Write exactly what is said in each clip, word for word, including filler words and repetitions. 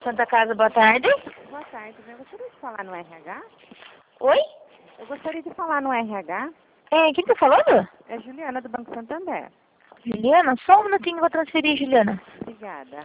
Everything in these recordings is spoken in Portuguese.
Santa Casa, boa tarde. Boa tarde, eu gostaria de falar no R H? Oi? Eu gostaria de falar no R H. É, quem tá falando? É Juliana do Banco Santander. Juliana? Só um minutinho, vou transferir, Juliana. Obrigada.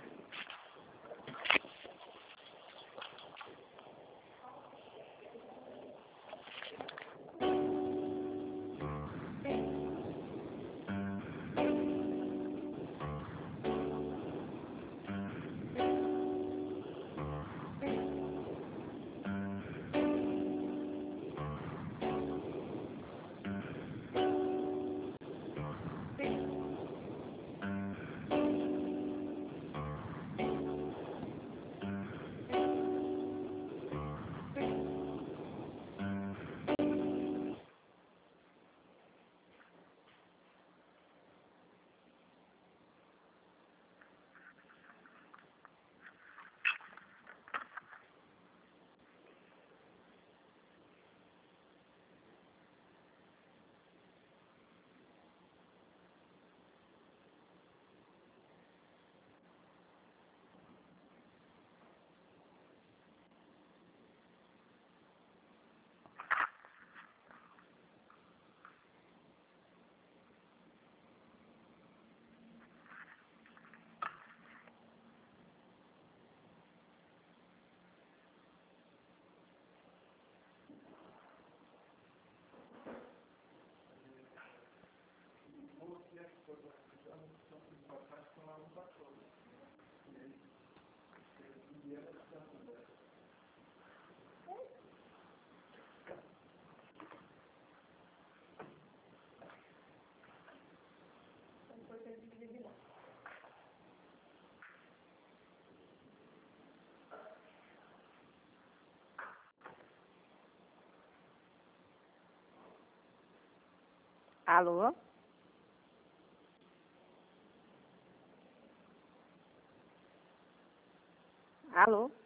Alô? Alô?